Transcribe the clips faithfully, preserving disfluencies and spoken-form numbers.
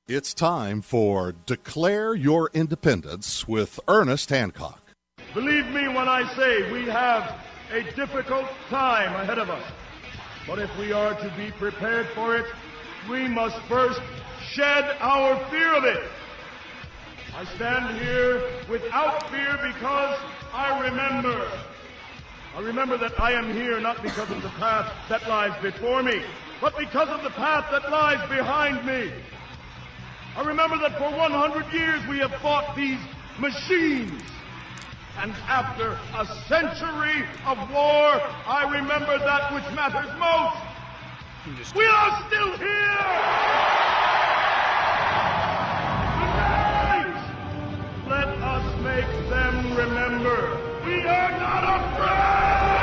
It's time for Declare Your Independence with Ernest Hancock. Believe me when I say we have a difficult time ahead of us. But if we are to be prepared for it, we must first shed our fear of it. I stand here without fear because I remember. I remember that I am here not because of the path that lies before me, but because of the path that lies behind me. I remember that for one hundred years we have fought these machines. And after a century of war, I remember that which matters most. We are still here! Tonight, let us make them remember we are not afraid!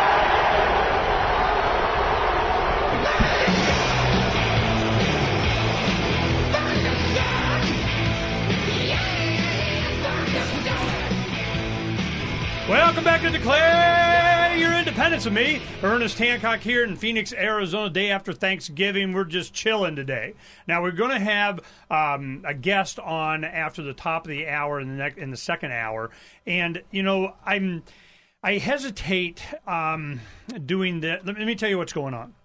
Welcome back to Declare Your Independence with me, Ernest Hancock, here in Phoenix, Arizona, day after Thanksgiving. We're just chilling today. Now, we're going to have um, a guest on after the top of the hour in the, ne- in the second hour. And, you know, I'm I hesitate um, doing that. Let me tell you what's going on.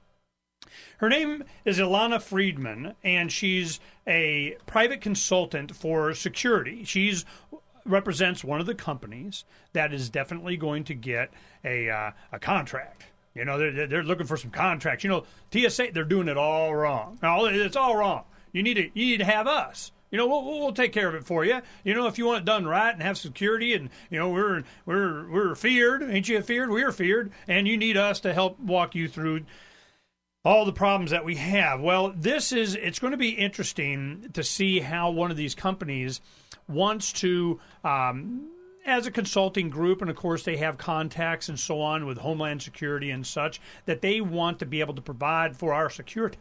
Her name is Ilana Friedman, and she's a private consultant for security. She's represents one of the companies that is definitely going to get a uh, a contract. You know, they're, they're looking for some contracts. You know, T S A, they're doing it all wrong. No, it's all wrong. You need to you need to have us. You know, we'll, we'll take care of it for you. You know, if you want it done right and have security, and you know, we're we're we're feared. Ain't you feared? We're feared, and you need us to help walk you through all the problems that we have. Well, this is it's going to be interesting to see how one of these companies wants to, um, as a consulting group, and of course they have contacts and so on with Homeland Security and such, that they want to be able to provide for our security.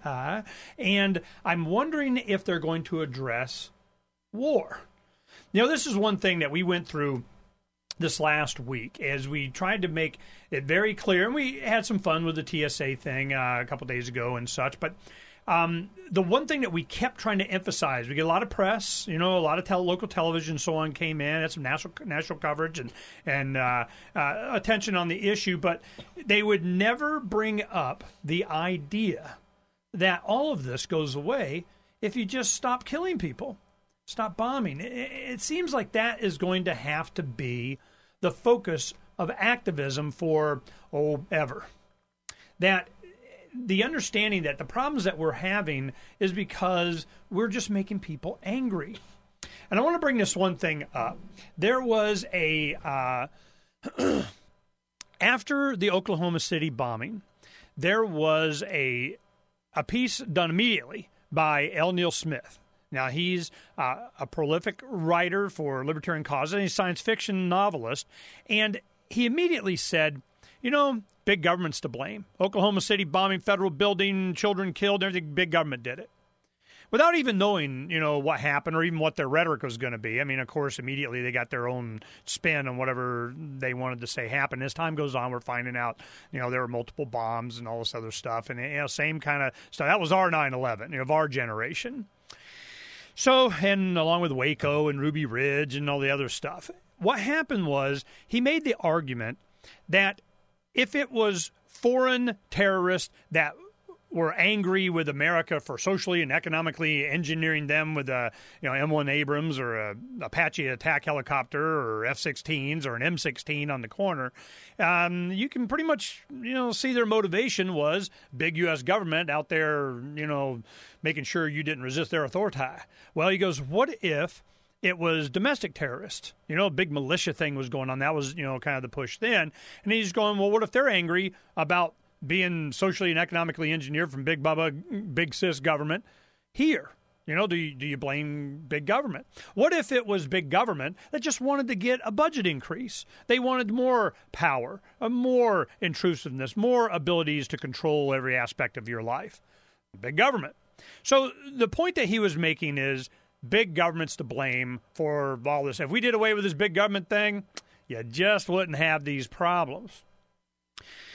And I'm wondering if they're going to address war. You know, this is one thing that we went through this last week as we tried to make it very clear, and we had some fun with the T S A thing uh, a couple days ago and such, but Um, the one thing that we kept trying to emphasize, we get a lot of press, you know, a lot of tel- local television and so on came in, had some national national coverage and, and uh, uh, attention on the issue, but they would never bring up the idea that all of this goes away if you just stop killing people, stop bombing. It, it seems like that is going to have to be the focus of activism for, oh, ever. That the understanding that the problems that we're having is because we're just making people angry. And I want to bring this one thing up. There was a, uh, after the Oklahoma City bombing, there was a, a piece done immediately by L. Neil Smith. Now, he's uh, a prolific writer for libertarian causes, and he's a science fiction novelist, and he immediately said, you know, big government's to blame. Oklahoma City bombing, federal building, children killed, everything, big government did it. Without even knowing, you know, what happened or even what their rhetoric was going to be. I mean, of course, immediately they got their own spin on whatever they wanted to say happened. As time goes on, we're finding out, you know, there were multiple bombs and all this other stuff. And, you know, same kind of stuff. That was our nine eleven, you know, of our generation. So, and along with Waco and Ruby Ridge and all the other stuff. What happened was he made the argument that if it was foreign terrorists that were angry with America for socially and economically engineering them with a you know M one Abrams or a Apache attack helicopter or F sixteens or an M sixteen on the corner, um, you can pretty much you know see their motivation was big U S government out there you know making sure you didn't resist their authority. Well, he goes, what if it was domestic terrorists? You know, a big militia thing was going on. That was, you know, kind of the push then. And he's going, well, what if they're angry about being socially and economically engineered from big bubba, big sis government here? You know, do you, do you blame big government? What if it was big government that just wanted to get a budget increase? They wanted more power, a more intrusiveness, more abilities to control every aspect of your life. Big government. So the point that he was making is, big government's to blame for all this. If we did away with this big government thing, you just wouldn't have these problems.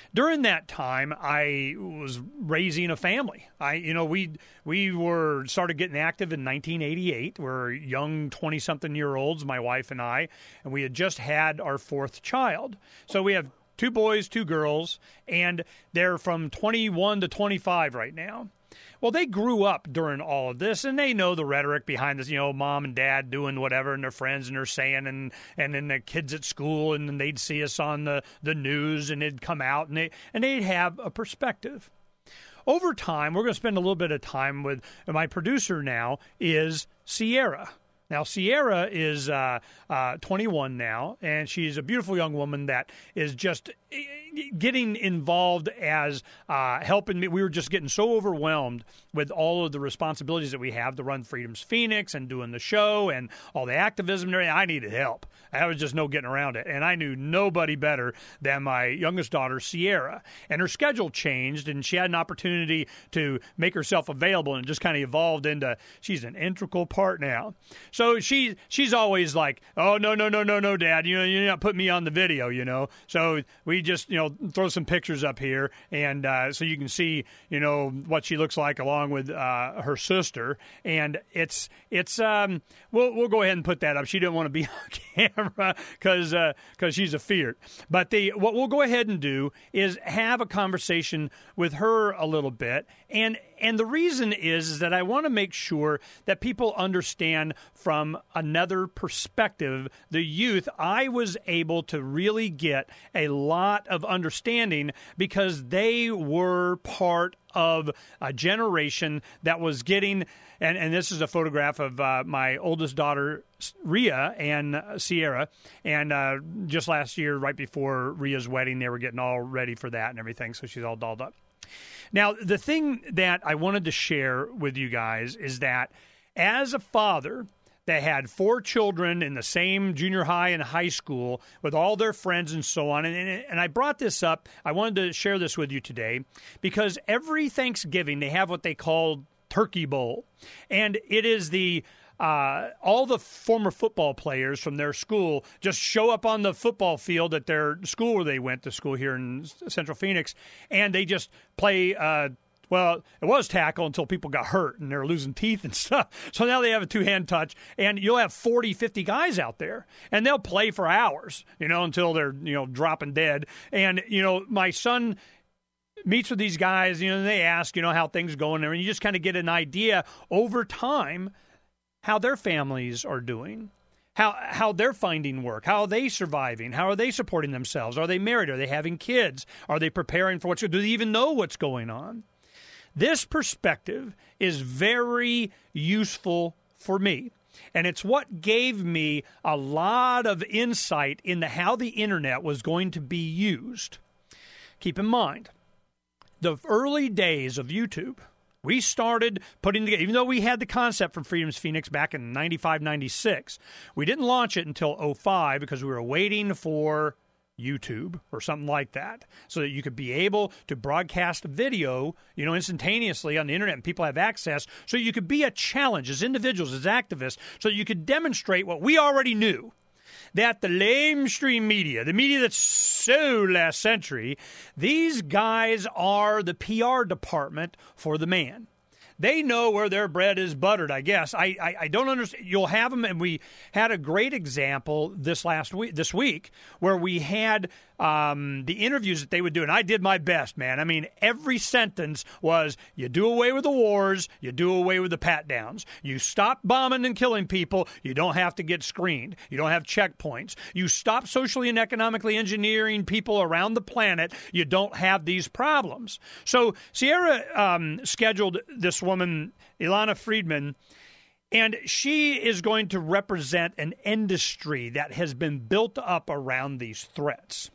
during that time, I was raising a family. I, you know, we we were started getting active in nineteen eighty-eight. We're young twenty-something-year-olds, my wife and I, and we had just had our fourth child. So we have two boys, two girls, and they're from twenty-one to twenty-five right now. Well, they grew up during all of this, and they know the rhetoric behind this, you know, mom and dad doing whatever, and their friends, and they're saying, and, and then the kids at school, and then they'd see us on the, the news, and it'd come out, and, they, and they'd have a perspective. Over time, we're going to spend a little bit of time with my producer now is Sierra. Now, Sierra is uh, uh, twenty-one now, and she's a beautiful young woman that is just getting involved as uh, helping me. We were just getting so overwhelmed with all of the responsibilities that we have to run Freedom's Phoenix and doing the show and all the activism and everything. I needed help. There was just no getting around it. And I knew nobody better than my youngest daughter, Sierra. And her schedule changed, and she had an opportunity to make herself available, and just kind of evolved into she's an integral part now. So she she's always like, oh, no, no, no, no, no, Dad. You know, you're not putting me on the video, you know. So we just, you know, throw some pictures up here, and uh, so you can see, you know, what she looks like along with uh, her sister. And it's, it's um, we'll, we'll go ahead and put that up. She didn't want to be on camera because uh, because she's a feared. But the what we'll go ahead and do is have a conversation with her a little bit. And And the reason is, is that I want to make sure that people understand from another perspective the youth. I was able to really get a lot of understanding because they were part of a generation that was getting, and, and this is a photograph of uh, my oldest daughter, Rhea, and uh, Sierra. And uh, just last year, right before Rhea's wedding, they were getting all ready for that and everything, so she's all dolled up. Now, the thing that I wanted to share with you guys is that as a father that had four children in the same junior high and high school with all their friends and so on, and, and I brought this up, I wanted to share this with you today because every Thanksgiving they have what they call Turkey Bowl, and it is the Uh, all the former football players from their school just show up on the football field at their school where they went to school here in Central Phoenix, and they just play, uh, well, it was tackle until people got hurt and they're losing teeth and stuff. So now they have a two-hand touch, and you'll have forty, fifty guys out there, and they'll play for hours, you know, until they're, you know, dropping dead. And, you know, my son meets with these guys, you know, and they ask, you know, how things are going there, and you just kind of get an idea over time how their families are doing, how how they're finding work, how are they surviving, how are they supporting themselves, are they married, are they having kids, are they preparing for what's going on, do they even know what's going on? This perspective is very useful for me, and it's what gave me a lot of insight into how the internet was going to be used. Keep in mind, the early days of YouTube, we started putting together, even though we had the concept from Freedom's Phoenix back in ninety-five, ninety-six, we didn't launch it until oh five because we were waiting for YouTube or something like that so that you could be able to broadcast video, you know, instantaneously on the internet and people have access, so you could be a challenge as individuals, as activists, so that you could demonstrate what we already knew, that the lamestream media, the media that's so last century, these guys are the P R department for the man. They know where their bread is buttered, I guess. I, I, I don't understand. You'll have them, and we had a great example this last week, this week, where we had um, the interviews that they would do, and I did my best, man. I mean, every sentence was, you do away with the wars, you do away with the pat-downs. You stop bombing and killing people, you don't have to get screened. You don't have checkpoints. You stop socially and economically engineering people around the planet, you don't have these problems. So Sierra um, scheduled this woman, Ilana Friedman, and she is going to represent an industry that has been built up around these threats.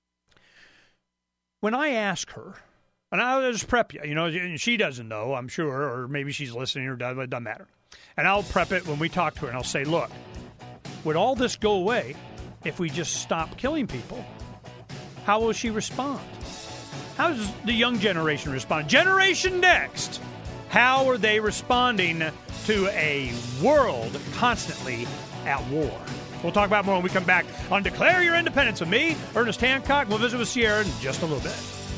When I ask her, and I'll just prep you, you know, she doesn't know, I'm sure, or maybe she's listening or doesn't, it doesn't matter. And I'll prep it when we talk to her, and I'll say, look, would all this go away if we just stop killing people? How will she respond? How does the young generation respond? Generation Next! How are they responding to a world constantly at war? We'll talk about more when we come back on Declare Your Independence with me, Ernest Hancock. We'll visit with Sierra in just a little bit.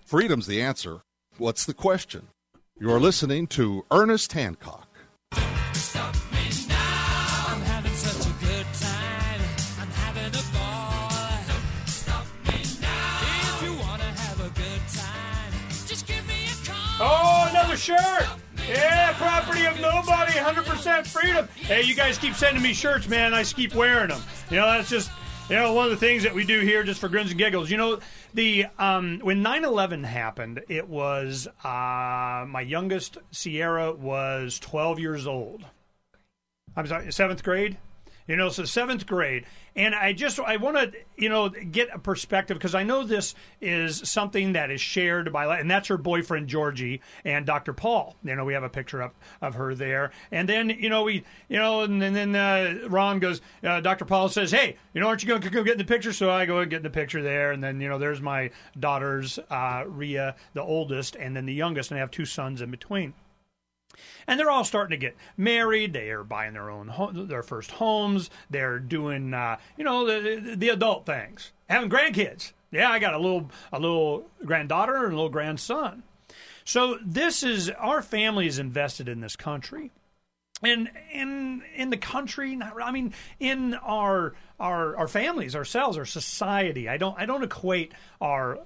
Freedom's the answer. What's the question? You're listening to Ernest Hancock. Stop me now. I'm having such a good time. I'm having a ball. Don't stop me now. If you want to have a good time, just give me a call. Oh, another shirt. Yeah, property of nobody, one hundred percent freedom. Hey, you guys keep sending me shirts, man. I keep wearing them. You know, that's just, you know, one of the things that we do here just for grins and giggles. You know, the um, when nine eleven happened, it was uh, my youngest, Sierra, was twelve years old. I'm sorry, seventh grade? You know, so seventh grade. And I just, I want to, you know, get a perspective because I know this is something that is shared by, and that's her boyfriend, Georgie, and Doctor Paul. You know, we have a picture up of her there. And then, you know, we, you know, and, and then uh, Ron goes, uh, Doctor Paul says, hey, you know, aren't you going to go get in the picture? So I go and get in the picture there. And then, you know, there's my daughters, uh, Rhea, the oldest, and then the youngest, and I have two sons in between. And they're all starting to get married. They are buying their own, home, their first homes. They're doing, uh, you know, the, the adult things. Having grandkids. Yeah, I got a little, a little granddaughter and a little grandson. So this is, our family is invested in this country, and in in the country. Not, I mean, in our our our families, ourselves, our society. I don't I don't equate our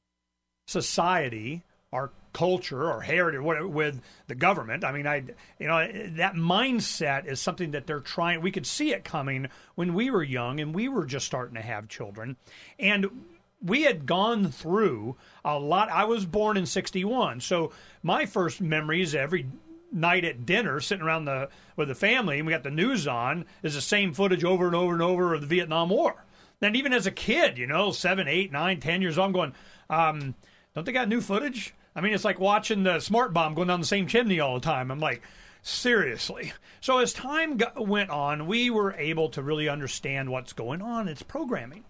society, our culture or heritage with the government. I mean, I, you know, that mindset is something that they're trying. We could see it coming when we were young and we were just starting to have children, and we had gone through a lot. I was born in sixty-one, so my first memories every night at dinner, sitting around the with the family, and we got the news on, is the same footage over and over and over of the Vietnam War. And even as a kid, you know, seven, eight, nine, ten years old, I'm going, um, don't they got new footage? I mean, it's like watching the smart bomb going down the same chimney all the time. I'm like, seriously. So as time got, went on, we were able to really understand what's going on. It's programming.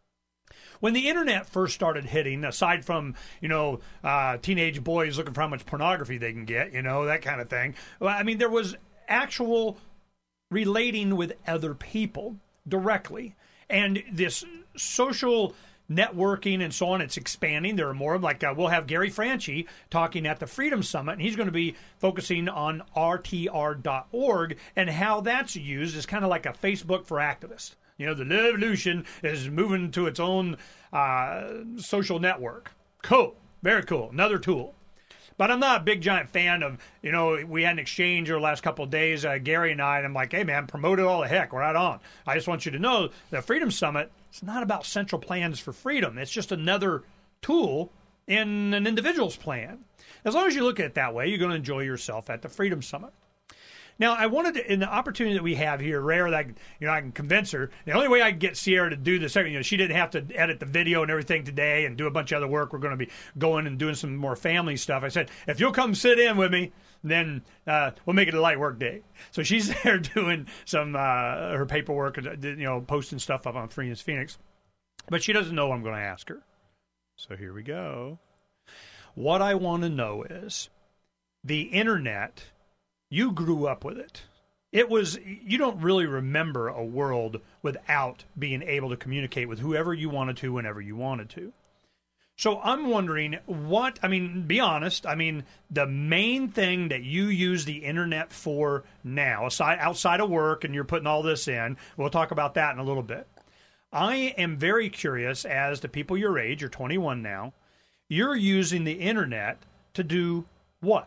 When the internet first started hitting, aside from, you know, uh, teenage boys looking for how much pornography they can get, you know, that kind of thing. Well, I mean, there was actual relating with other people directly. And this social networking and so on, it's expanding. There are more, like uh, we'll have Gary Franchi talking at the Freedom Summit, and he's going to be focusing on R T R dot org and how that's used as kind of like a Facebook for activists. You know, the revolution is moving to its own uh, social network. Cool. Very cool. Another tool. But I'm not a big, giant fan of, you know, we had an exchange over the last couple of days, uh, Gary and I, and I'm like, hey, man, promote it all the heck. We're right on. I just want you to know the Freedom Summit, it's not about central plans for freedom. It's just another tool in an individual's plan. As long as you look at it that way, you're going to enjoy yourself at the Freedom Summit. Now, I wanted to, in the opportunity that we have here, rare that I, you know, I can convince her. The only way I can get Sierra to do this, you know, she didn't have to edit the video and everything today and do a bunch of other work. We're going to be going and doing some more family stuff. I said, if you'll come sit in with me, then uh, we'll make it a light work day. So she's there doing some uh, her paperwork, you know, posting stuff up on Freedom's Phoenix. But she doesn't know what I'm going to ask her. So here we go. What I want to know is the internet. You grew up with it. It was, you don't really remember a world without being able to communicate with whoever you wanted to, whenever you wanted to. So I'm wondering what, I mean, be honest, I mean, the main thing that you use the internet for now, aside, outside of work, and you're putting all this in, we'll talk about that in a little bit. I am very curious as to people your age, you're twenty-one now, you're using the internet to do what?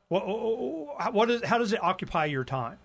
What, what is, how does it occupy your time?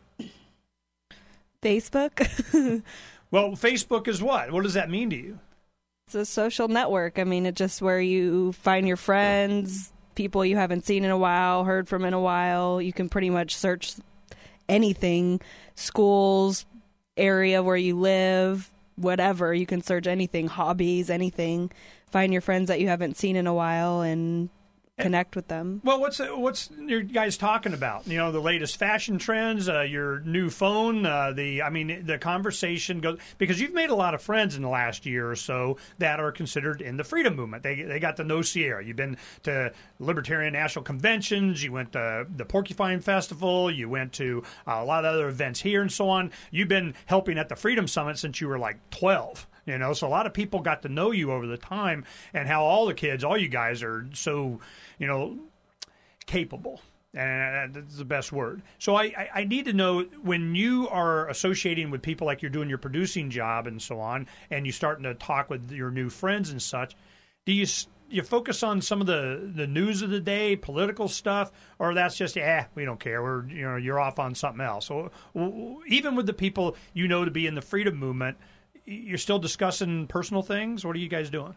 Facebook. Well, Facebook is what? What does that mean to you? It's a social network. I mean, it's just where you find your friends, people you haven't seen in a while, heard from in a while. You can pretty much search anything, schools, area where you live, whatever. You can search anything, hobbies, anything. Find your friends that you haven't seen in a while and connect with them. Well, what's what's you guys talking about? You know, the latest fashion trends, uh, your new phone, uh, the I mean, the conversation goes, because you've made a lot of friends in the last year or so that are considered in the freedom movement. They they got to know Sierra. You've been to Libertarian National Conventions. You went to the Porcupine Festival. You went to a lot of other events here and so on. You've been helping at the Freedom Summit since you were like twelve. You know, so a lot of people got to know you over the time, and how all the kids, all you guys are so, you know, capable. And that's the best word. So I, I, I need to know, when you are associating with people like you're doing your producing job and so on, and you're starting to talk with your new friends and such, do you you focus on some of the, the news of the day, political stuff, or that's just, eh, we don't care. We're, you know, you're off on something else. So even with the people you know to be in the freedom movement, you're still discussing personal things? What are you guys doing?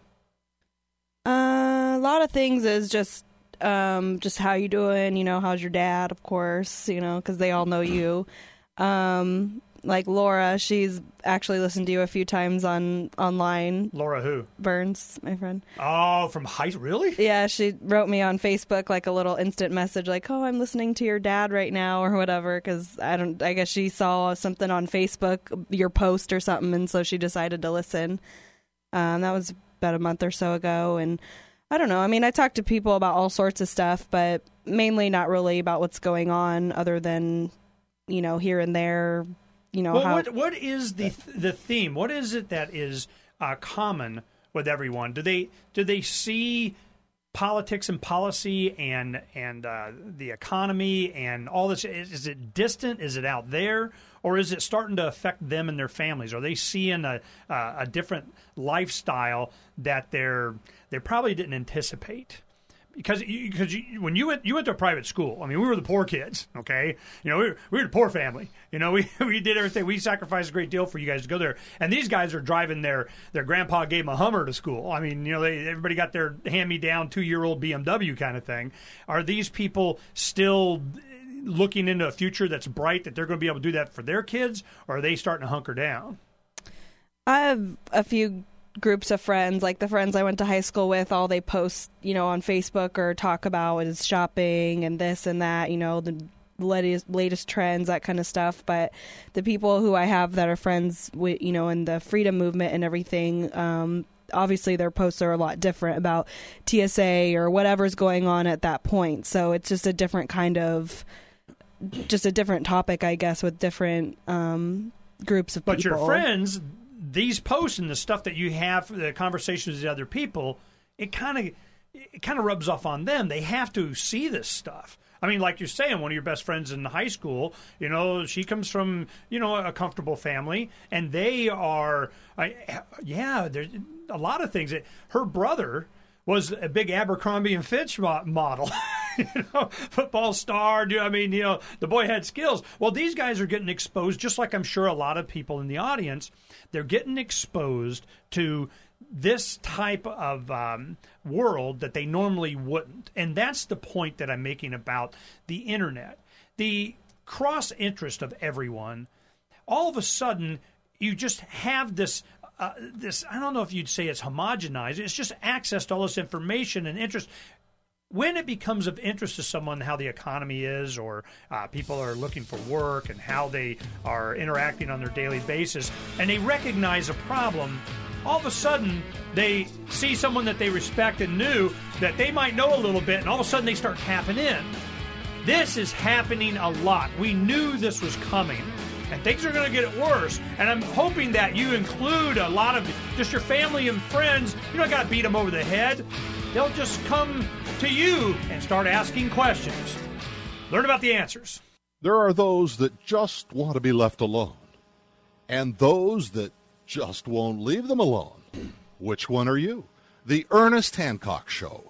Uh, a lot of things is just um, just how you doing, you know, how's your dad, of course, you know, because they all know you. Um, like Laura, she's actually listened to you a few times on online. Laura who? Burns, my friend. Oh, from high really? Yeah, she wrote me on Facebook like a little instant message like, oh, I'm listening to your dad right now or whatever, because I don't, I guess she saw something on Facebook, your post or something, and so she decided to listen. Um, that was about a month or so ago, and I don't know. I mean, I talk to people about all sorts of stuff, but mainly not really about what's going on other than, you know, here and there. You know, well, how, what what is the the theme? What is it that is uh, common with everyone? Do they do they see politics and policy and and uh, the economy and all this? Is, is it distant? Is it out there, or is it starting to affect them and their families? Are they seeing a uh, a different lifestyle that they're they probably didn't anticipate? Because you, because you, when you went you went to a private school, I mean, we were the poor kids, okay? You know, we were, we were the poor family. You know, we we did everything. We sacrificed a great deal for you guys to go there. And these guys are driving their their grandpa gave them a Hummer to school. I mean, you know, they everybody got their hand me down two year old B M W kind of thing. Are these people still looking into a future that's bright, that they're going to be able to do that for their kids, or are they starting to hunker down? I have a few groups of friends, like the friends I went to high school with, all they post, you know, on Facebook or talk about is shopping and this and that, you know, the latest, latest trends, that kind of stuff. But the people who I have that are friends with, you know, in the freedom movement and everything, um, obviously their posts are a lot different about T S A or whatever's going on at that point. So it's just a different kind of, just a different topic, I guess, with different um, groups of but people. But your friends, these posts and the stuff that you have, the conversations with other people, it kind of it kind of rubs off on them. They have to see this stuff. I mean, like you're saying, one of your best friends in high school, you know, she comes from, you know, a comfortable family, and they are, I, yeah, there's a lot of things. That, her brother was a big Abercrombie and Fitch model, you know, football star. I mean, you know, the boy had skills. Well, these guys are getting exposed, just like I'm sure a lot of people in the audience, they're getting exposed to this type of um, world that they normally wouldn't. And that's the point that I'm making about the internet. The cross-interest of everyone, all of a sudden, you just have this Uh, this, I don't know if you'd say it's homogenized. It's just access to all this information and interest. When it becomes of interest to someone how the economy is, or uh, people are looking for work and how they are interacting on their daily basis, and they recognize a problem, all of a sudden they see someone that they respect and knew that they might know a little bit, and all of a sudden they start tapping in. This is happening a lot. We knew this was coming. And things are going to get worse. And I'm hoping that you include a lot of just your family and friends. You don't got to beat them over the head. They'll just come to you and start asking questions. Learn about the answers. There are those that just want to be left alone, and those that just won't leave them alone. Which one are you? The Ernest Hancock Show.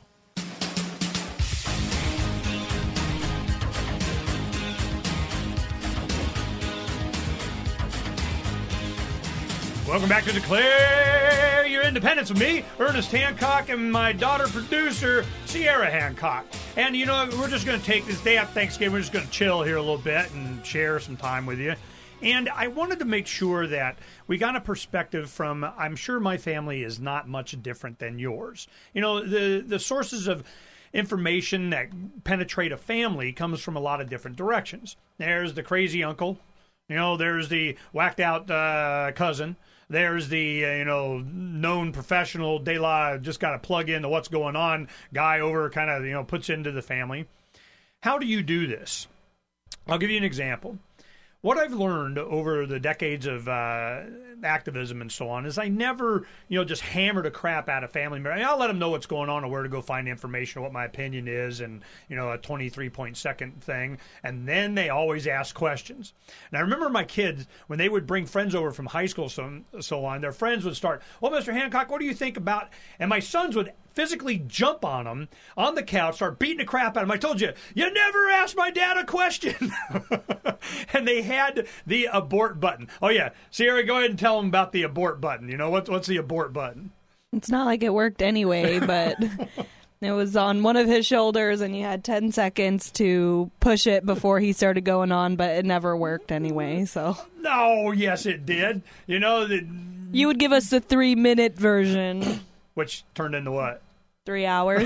Welcome back to Declare Your Independence with me, Ernest Hancock, and my daughter producer, Sierra Hancock. And, you know, we're just going to take this day after Thanksgiving, we're just going to chill here a little bit and share some time with you. And I wanted to make sure that we got a perspective from, I'm sure my family is not much different than yours. You know, the, the sources of information that penetrate a family comes from a lot of different directions. There's the crazy uncle. You know, there's the whacked out uh, cousin. There's the, uh, you know, known professional, de la, just got to plug into what's going on guy over, kind of, you know, puts into the family. How do you do this? I'll give you an example. what I've learned over the decades of uh, activism and so on is I never, you know, just hammer the crap out of family members. I mean, I'll let them know what's going on or where to go find information or what my opinion is and, you know, a twenty-three point second thing. And then they always ask questions. And I remember my kids, when they would bring friends over from high school so, so on, their friends would start, well, Mister Hancock, what do you think about, and my sons would physically jump on them on the couch, start beating the crap out of them. I told you, you never asked my dad a question. And they had the abort button. Oh, yeah. Sierra, go ahead and tell them about the abort button. You know, what, what's the abort button? It's not like it worked anyway, but it was on one of his shoulders, and you had ten seconds to push it before he started going on, but it never worked anyway, so. No, yes, it did. You know, the, you would give us the three-minute version. Which turned into what? Three hours.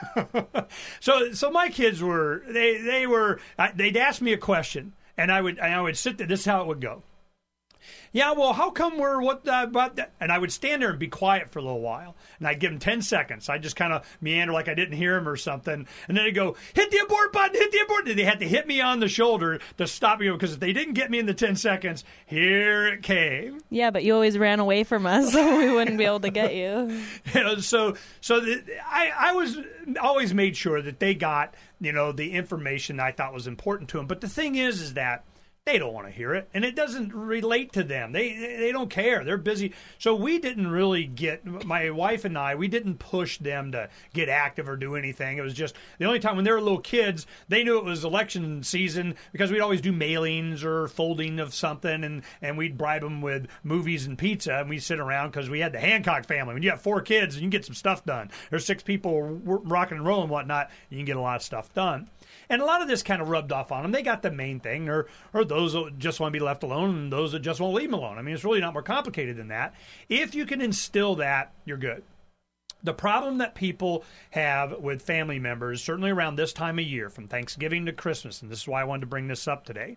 so, so my kids were they they were they'd ask me a question, and I would and I would sit there. This is how it would go. Yeah, well, how come we're what uh, about that? And I would stand there and be quiet for a little while, and I'd give them ten seconds. I'd just kind of meander like I didn't hear him or something, and then they'd go, hit the abort button, hit the abort. They had to hit me on the shoulder to stop me, because if they didn't get me in the ten seconds, here it came. Yeah, but you always ran away from us, so we wouldn't be able to get you. You know, so so the, I, I was always made sure that they got, you know, the information I thought was important to them. But the thing is, is that they don't want to hear it, and it doesn't relate to them. They they don't care. They're busy. So we didn't really get, my wife and I, we didn't push them to get active or do anything. It was just the only time when they were little kids, they knew it was election season because we'd always do mailings or folding of something, and, and we'd bribe them with movies and pizza, and we'd sit around because we had the Hancock family. When you have four kids, you can get some stuff done. There's six people rocking and rolling and whatnot, you can get a lot of stuff done. And a lot of this kind of rubbed off on them. They got the main thing, or or those that just want to be left alone and those that just won't leave them alone. I mean, it's really not more complicated than that. If you can instill that, you're good. The problem that people have with family members, certainly around this time of year, from Thanksgiving to Christmas, and this is why I wanted to bring this up today,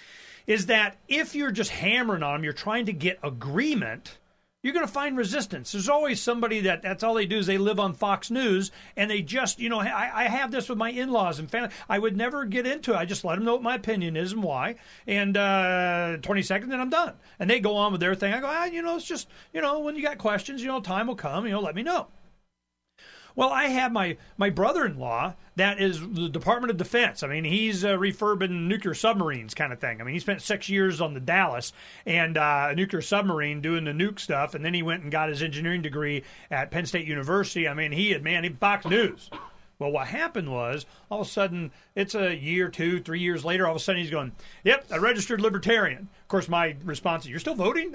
is that if you're just hammering on them, you're trying to get agreement, you're going to find resistance. There's always somebody that that's all they do is they live on Fox News, and they just, you know, I, I have this with my in-laws and family. I would never get into it. I just let them know what my opinion is and why. And uh, twenty seconds, and I'm done. And they go on with their thing. I go, ah, you know, it's just, you know, when you got questions, you know, time will come, you know, let me know. Well, I have my, my brother-in-law that is the Department of Defense. I mean, he's uh, refurbing nuclear submarines kind of thing. I mean, he spent six years on the Dallas and uh, a nuclear submarine doing the nuke stuff, and then he went and got his engineering degree at Penn State University. I mean, he had, man, he Fox News. Well, what happened was, all of a sudden, it's a year, two, three years later, all of a sudden he's going, yep, a registered libertarian. Of course, my response is, you're still voting?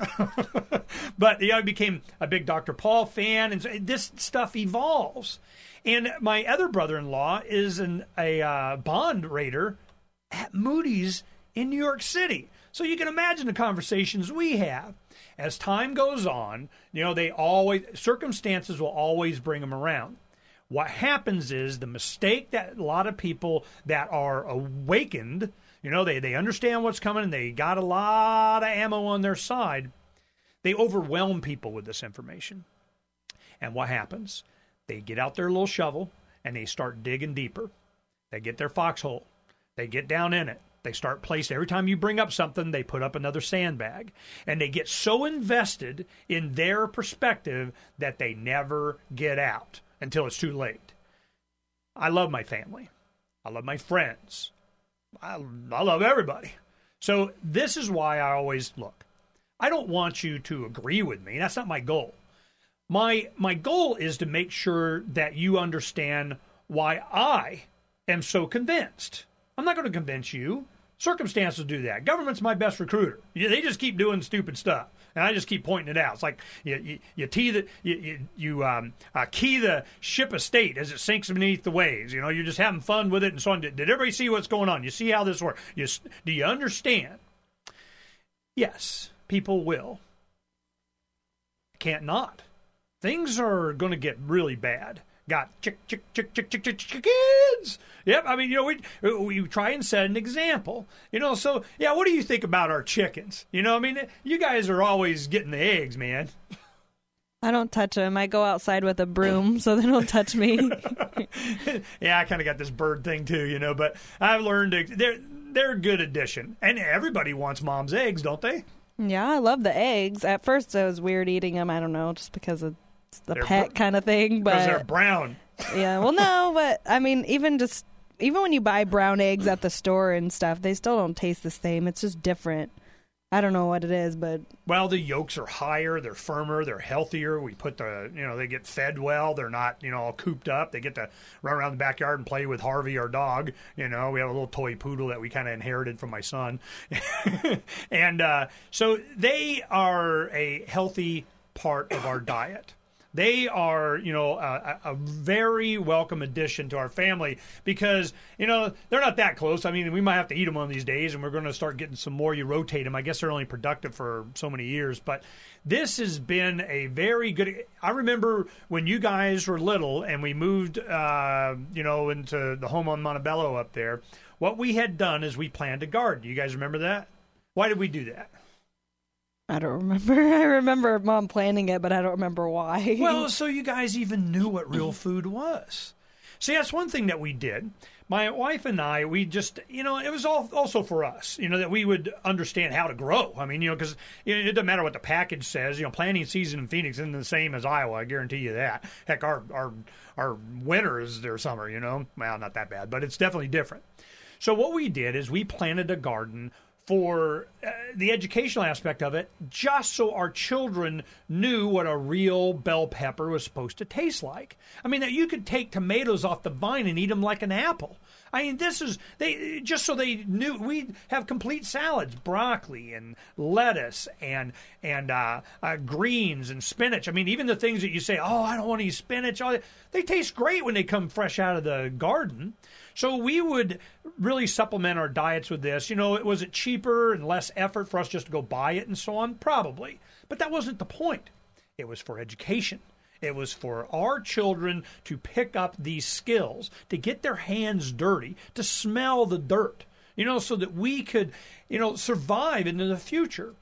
But yeah, I became a big Doctor Paul fan, and so this stuff evolves. And my other brother-in-law is an, a uh, bond raider at Moody's in New York City. So you can imagine the conversations we have. As time goes on, you know, they always, circumstances will always bring them around. What happens is the mistake that a lot of people that are awakened, you know, they, they understand what's coming and they got a lot of ammo on their side, they overwhelm people with this information. And what happens? They get out their little shovel and they start digging deeper. They get their foxhole. They get down in it. They start placing, every time you bring up something, they put up another sandbag. And they get so invested in their perspective that they never get out until it's too late. I love my family. I love my friends. I, I love everybody. So this is why I always look. I don't want you to agree with me. That's not my goal. My my goal is to make sure that you understand why I am so convinced. I'm not going to convince you. Circumstances do that. Government's my best recruiter. They just keep doing stupid stuff, and I just keep pointing it out. It's like you you, you, tee the, you, you, you um, uh, key the ship of state as it sinks beneath the waves. You know, you're just having fun with it and so on. Did, did everybody see what's going on? You see how this works? You, do you understand? Yes, people will. Can't not. Things are going to get really bad. Got chick, chick, chick, chick, chick, chick, chickens. Yep, I mean, you know, we we try and set an example. You know, so, yeah, what do you think about our chickens? You know, I mean, you guys are always getting the eggs, man. I don't touch them. I go outside with a broom, so they don't touch me. Yeah, I kind of got this bird thing, too, you know, but I've learned to, they're, they're a good addition. And everybody wants mom's eggs, don't they? Yeah, I love the eggs. At first, it was weird eating them. I don't know, just because it's the They're pet br- kind of thing. Because But they're brown. yeah, well, no, but I mean, even just even when you buy brown eggs at the store and stuff, they still don't taste the same. It's just different. I don't know what it is, but Well, the yolks are higher, they're firmer, they're healthier. We put the, you know, they get fed well. They're not, you know, all cooped up. They get to run around the backyard and play with Harvey, our dog. You know, we have a little toy poodle that we kind of inherited from my son. and uh, so they are a healthy part of our diet. They are, you know, a, a very welcome addition to our family because, you know, they're not that close. I mean, we might have to eat them one of these days, and we're going to start getting some more. You rotate them. I guess they're only productive for so many years. But this has been a very good – I remember when you guys were little and we moved, uh, you know, into the home on Montebello up there, what we had done is we planned a garden. You guys remember that? Why did we do that? I don't remember. I remember Mom planning it, but I don't remember why. Well, so you guys even knew what real food was. See, that's one thing that we did. My wife and I, we just, you know, it was all also for us, you know, that we would understand how to grow. I mean, you know, because it, it doesn't matter what the package says. You know, planting season in Phoenix isn't the same as Iowa. I guarantee you that. Heck, our our our winter is their summer, you know. Well, not that bad, but it's definitely different. So what we did is we planted a garden for uh, the educational aspect of it, just so our children knew what a real bell pepper was supposed to taste like. I mean, that you could take tomatoes off the vine and eat them like an apple. I mean, this is, they just so they knew, we'd have complete salads, broccoli and lettuce and and uh, uh, greens and spinach. I mean, even the things that you say, oh, I don't want to eat spinach, oh, they taste great when they come fresh out of the garden. So we would really supplement our diets with this. You know, was it cheaper and less effort for us just to go buy it and so on? Probably. But that wasn't the point. It was for education. It was for our children to pick up these skills, to get their hands dirty, to smell the dirt, you know, so that we could, you know, survive into the future.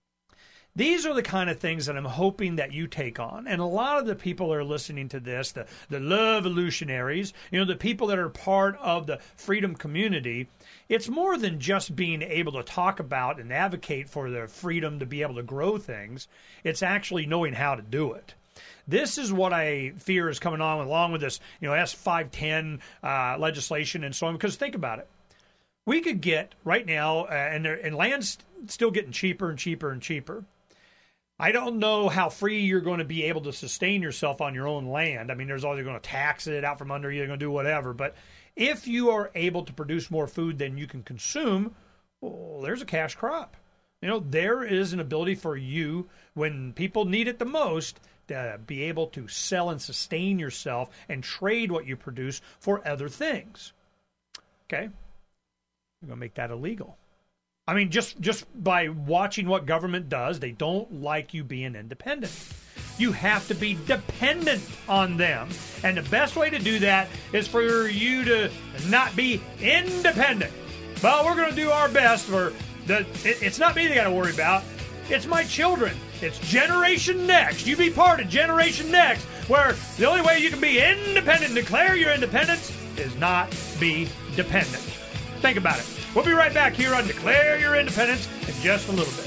These are the kind of things that I'm hoping that you take on. And a lot of the people that are listening to this, the, the love evolutionaries, you know, the people that are part of the freedom community, it's more than just being able to talk about and advocate for the freedom to be able to grow things. It's actually knowing how to do it. This is what I fear is coming on along with this, you know, S five ten uh, legislation and so on. Because think about it. We could get right now, uh, and, there, and land's still getting cheaper and cheaper and cheaper. I don't know how free you're going to be able to sustain yourself on your own land. I mean, there's always going to tax it out from under you. They're going to do whatever. But if you are able to produce more food than you can consume, well, there's a cash crop. You know, there is an ability for you, when people need it the most, to be able to sell and sustain yourself and trade what you produce for other things. Okay? We're going to make that illegal. I mean, just, just by watching what government does, they don't like you being independent. You have to be dependent on them. And the best way to do that is for you to not be independent. Well, we're going to do our best for the. It, it's not me they got to worry about. It's my children. It's Generation Next. You be part of Generation Next, where the only way you can be independent and declare your independence is not be dependent. Think about it. We'll be right back here on Declare Your Independence in just a little bit.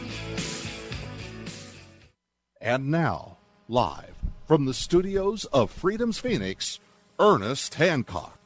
And now, live from the studios of Freedom's Phoenix, Ernest Hancock.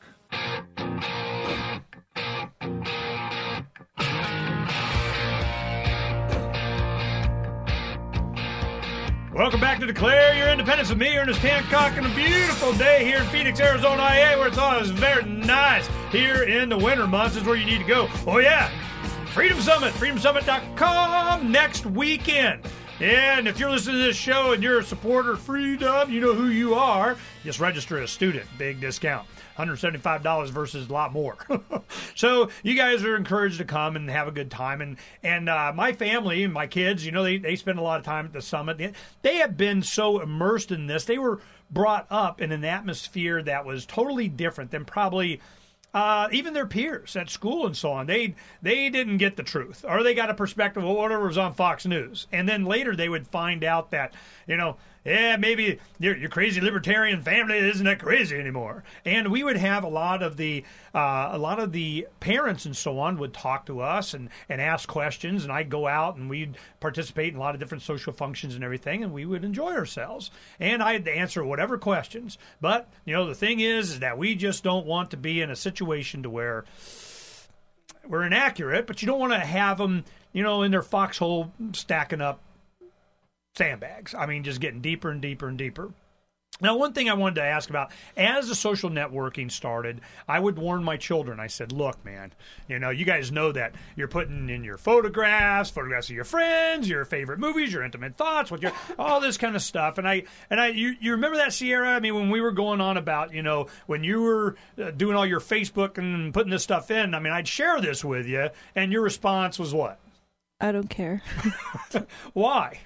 Welcome back to Declare Your Independence with me, Ernest Hancock, and a beautiful day here in Phoenix, Arizona, I A, where it's always very nice. Here in the winter months is where you need to go. Oh, yeah. Freedom Summit, freedom summit dot com next weekend. And if you're listening to this show and you're a supporter of freedom, you know who you are. Just register as a student. Big discount. one hundred seventy-five dollars versus a lot more. So you guys are encouraged to come and have a good time. And and uh, my family and my kids, you know, they, they spend a lot of time at the summit. They, they have been so immersed in this. They were brought up in an atmosphere that was totally different than probably uh, even their peers at school and so on. They they didn't get the truth, or they got a perspective of whatever was on Fox News. And then later they would find out that, you know, yeah, maybe your, your crazy libertarian family isn't that crazy anymore. And we would have a lot of the uh, a lot of the parents and so on would talk to us and, and ask questions, and I'd go out and we'd participate in a lot of different social functions and everything, and we would enjoy ourselves. And I'd answer whatever questions. But, you know, the thing is, is that we just don't want to be in a situation to where we're inaccurate, but you don't want to have them, you know, in their foxhole stacking up sandbags. I mean, just getting deeper and deeper and deeper. Now, one thing I wanted to ask about, as the social networking started, I would warn my children. I said, look, man, you know, you guys know that you're putting in your photographs, photographs of your friends, your favorite movies, your intimate thoughts, what your, all this kind of stuff. And I, and I, you, you remember that, Sierra? I mean, when we were going on about, you know, when you were uh, doing all your Facebook and putting this stuff in, I mean, I'd share this with you, and your response was what? I don't care. Why?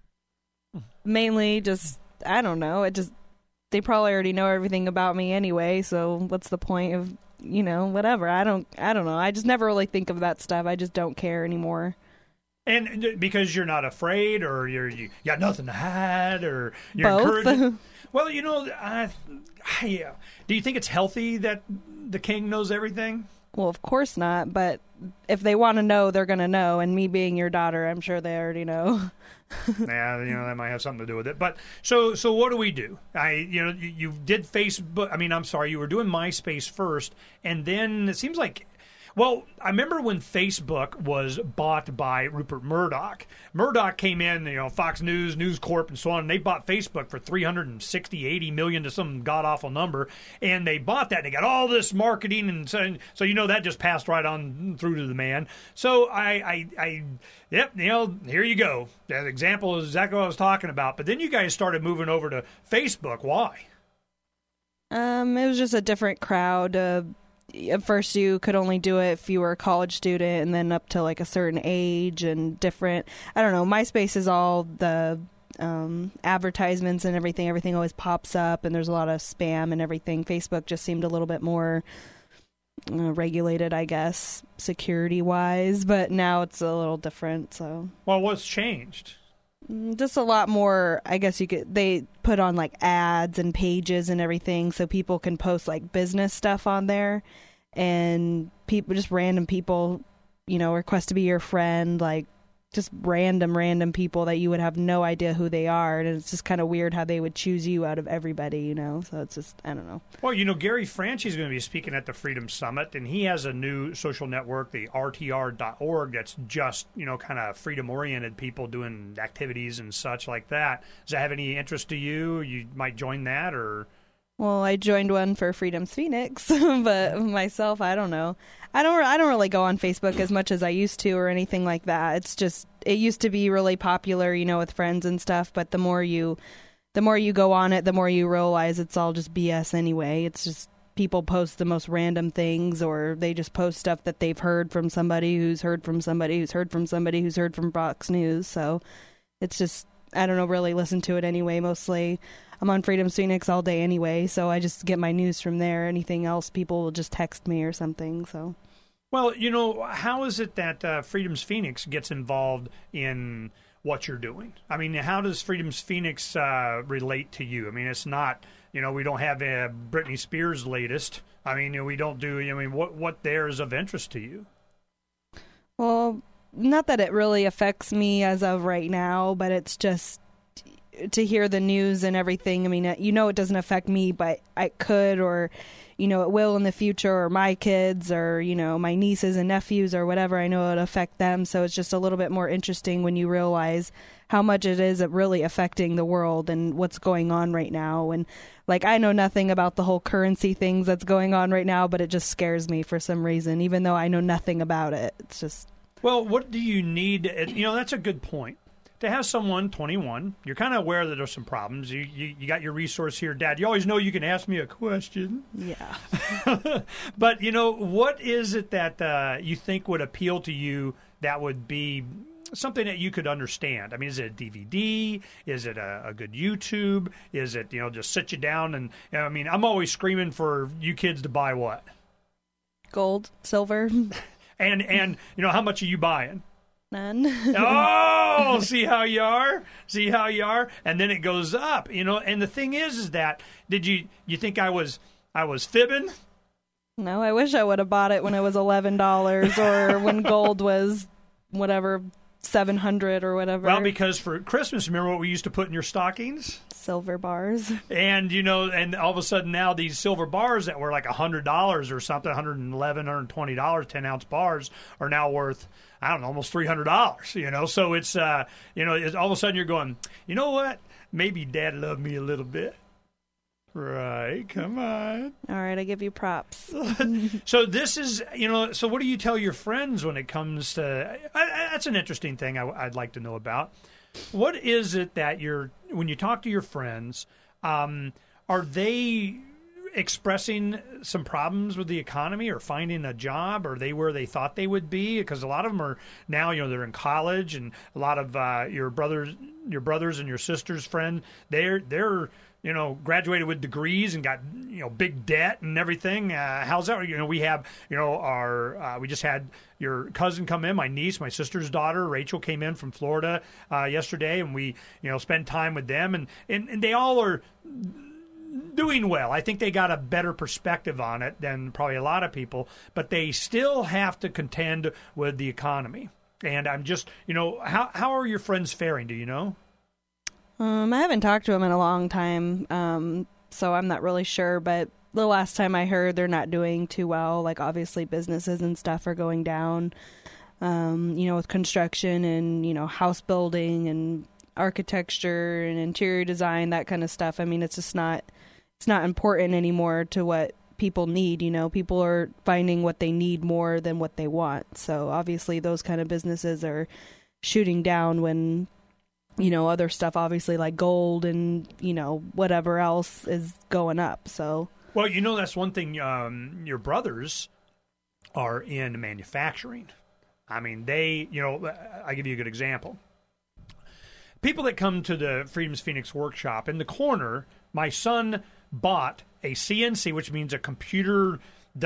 Mainly just, I don't know. It just, they probably already know everything about me anyway, so what's the point of, you know, whatever. I don't, I don't know. I just never really think of that stuff. I just don't care anymore. And because you're not afraid, or you're, you got nothing to hide, or you're Both. encouraging. Well, you know, I, I, uh, do you think it's healthy that the king knows everything? Well, of course not, but if they want to know, they're going to know, and me being your daughter, I'm sure they already know. Yeah, you know, that might have something to do with it. But so, so what do we do? I, you know, you, you did Facebook. I mean, I'm sorry, you were doing MySpace first, and then it seems like, well, I remember when Facebook was bought by Rupert Murdoch. Murdoch came in, you know, Fox News, News Corp, and so on, and they bought Facebook for three hundred sixty, eighty million to some god-awful number, and they bought that, and they got all this marketing, and so, so you know, that just passed right on through to the man. So I, I, I yep, you know, here you go. That example is exactly what I was talking about. But then you guys started moving over to Facebook. Why? Um, it was just a different crowd. Uh, at first, you could only do it if you were a college student, and then up to like a certain age and different. I don't know. MySpace is all the um, advertisements and everything. Everything always pops up, and there's a lot of spam and everything. Facebook just seemed a little bit more uh, regulated, I guess, security-wise. But now it's a little different. So, well, what's changed? Just a lot more, I guess you could, they put on like ads and pages and everything so people can post like business stuff on there, and people, just random people, you know, request to be your friend, like just random, random people that you would have no idea who they are. And it's just kind of weird how they would choose you out of everybody, you know? So it's just, I don't know. Well, you know, Gary Franchi is going to be speaking at the Freedom Summit, and he has a new social network, the R T R dot org, that's just, you know, kind of freedom-oriented people doing activities and such like that. Does that have any interest to you? You might join that, or... Well, I joined one for Freedom's Phoenix, but myself, I don't know. I don't. I don't really go on Facebook as much as I used to, or anything like that. It's just, it used to be really popular, you know, with friends and stuff. But the more you, the more you go on it, the more you realize it's all just B S anyway. It's just people post the most random things, or they just post stuff that they've heard from somebody who's heard from somebody who's heard from somebody who's heard from Fox News. So it's just, I don't know, really listen to it anyway. Mostly I'm on Freedom's Phoenix all day anyway, so I just get my news from there. Anything else, people will just text me or something. So, well, you know, how is it that uh, Freedom's Phoenix gets involved in what you're doing? I mean, how does Freedom's Phoenix uh, relate to you? I mean, it's not, you know, we don't have uh, Britney Spears' latest. I mean, you know, we don't do, I mean, what, what there is of interest to you? Well, not that it really affects me as of right now, but it's just to hear the news and everything. I mean, you know, it doesn't affect me, but it could, or, you know, it will in the future, or my kids, or, you know, my nieces and nephews, or whatever. I know it'll affect them. So it's just a little bit more interesting when you realize how much it is really affecting the world and what's going on right now. And like, I know nothing about the whole currency things that's going on right now, but it just scares me for some reason, even though I know nothing about it. It's just, well, what do you need? You know, that's a good point. To have someone twenty-one, you're kind of aware that there's some problems. You, you you got your resource here, Dad. You always know you can ask me a question. yeah. But, you know, what is it that uh, you think would appeal to you that would be something that you could understand? I mean, is it a D V D? Is it a, a good YouTube? Is it, you know, just sit you down and, you know, I mean, I'm always screaming for you kids to buy what? Gold, silver. And, and you know, how much are you buying? None. Oh, see how you are? See how you are? And then it goes up, you know. And the thing is, is that did you you think I was I was fibbing? No, I wish I would have bought it when it was eleven dollars or when gold was whatever seven hundred or whatever. Well, because for Christmas, remember what we used to put in your stockings? Silver bars. And, you know, and all of a sudden now these silver bars that were like one hundred dollars or something, one hundred eleven dollars, one hundred twenty dollars, ten-ounce bars, are now worth, I don't know, almost three hundred dollars, you know. So it's, uh, you know, it's, all of a sudden you're going, you know what? Maybe Dad loved me a little bit. Right, come on. All right, I give you props. So this is, you know, so what do you tell your friends when it comes to, I, I, that's an interesting thing I, I'd like to know about. What is it that you're, when you talk to your friends, um, are they expressing some problems with the economy or finding a job? Are they where they thought they would be? Because a lot of them are now, you know, they're in college, and a lot of uh, your brothers, your brothers and your sisters' friend, they're, they're, you know, graduated with degrees and got, you know, big debt and everything. Uh, how's that? You know, we have, you know, our, uh, we just had your cousin come in, my niece, my sister's daughter, Rachel, came in from Florida uh, yesterday, and we, you know, spend time with them, and, and, and they all are doing well. I think they got a better perspective on it than probably a lot of people, but they still have to contend with the economy. And I'm just, you know, how how are your friends faring? Do you know? Um, I haven't talked to them in a long time, um, so I'm not really sure. But the last time I heard, they're not doing too well. Like, obviously, businesses and stuff are going down, um, you know, with construction and, you know, house building and architecture and interior design, that kind of stuff. I mean, it's just not, it's not important anymore to what people need. You know, people are finding what they need more than what they want. So, obviously, those kind of businesses are shooting down when, you know, other stuff, obviously, like gold and, you know, whatever else is going up. So, well, you know, that's one thing. Um, your brothers are in manufacturing. I mean, they, you know, I'll give you a good example. People that come to the Freedom's Phoenix workshop, in the corner, my son bought a C N C, which means a computer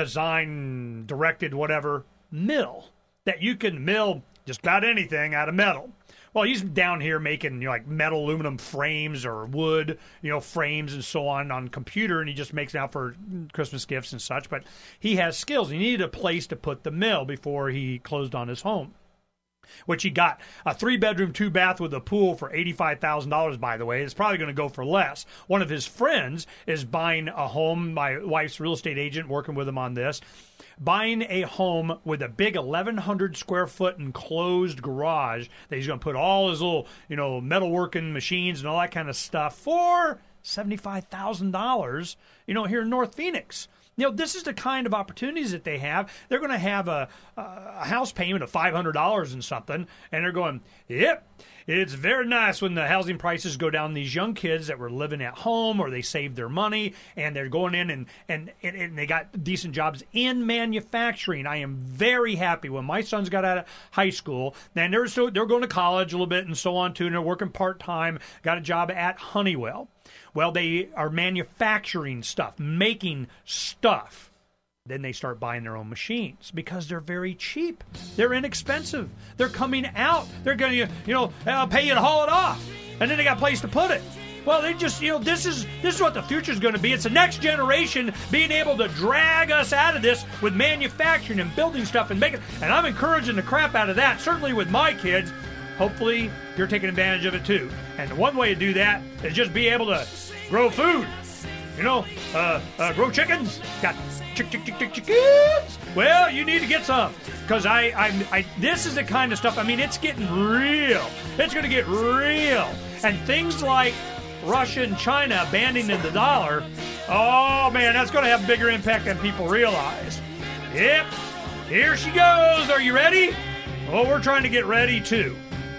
design directed whatever, mill that you can mill just about anything out of metal. Well, he's down here making, you know, like metal aluminum frames or wood, you know, frames and so on on computer, and he just makes it out for Christmas gifts and such. But he has skills. He needed a place to put the mill before he closed on his home, which he got a three-bedroom, two-bath with a pool for eighty-five thousand dollars, by the way. It's probably going to go for less. One of his friends is buying a home, my wife's real estate agent working with him on this, buying a home with a big eleven hundred square foot enclosed garage that he's going to put all his little, you know, metalworking machines and all that kind of stuff for seventy-five thousand dollars, you know, here in North Phoenix. You know, this is the kind of opportunities that they have. They're going to have a, a house payment of five hundred dollars and something, and they're going, yep, it's very nice when the housing prices go down. These young kids that were living at home, or they saved their money, and they're going in and, and, and, and they got decent jobs in manufacturing. I am very happy when my sons got out of high school, and they're, still, they're going to college a little bit and so on too, and they're working part-time, got a job at Honeywell. Well, they are manufacturing stuff, making stuff. Then they start buying their own machines because they're very cheap. They're inexpensive. They're coming out. They're going to, you know, uh, pay you to haul it off. And then they got a place to put it. Well, they just, you know, this is this is what the future is going to be. It's the next generation being able to drag us out of this with manufacturing and building stuff and making. And I'm encouraging the crap out of that, certainly with my kids. Hopefully, you're taking advantage of it, too. And one way to do that is just be able to grow food. You know, uh, uh, grow chickens. Got chick, chick, chick, chick, chickens. Well, you need to get some. Because I, I, I, this is the kind of stuff, I mean, it's getting real. It's going to get real. And things like Russia and China abandoning the dollar, oh, man, that's going to have a bigger impact than people realize. Yep. Here she goes. Are you ready? Well, we're trying to get ready, too.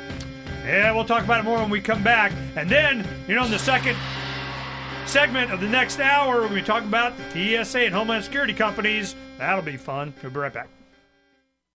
Yeah, we'll talk about it more when we come back. And then, you know, in the second segment of the next hour, we're going to be talking about the T S A and Homeland Security companies. That'll be fun. We'll be right back.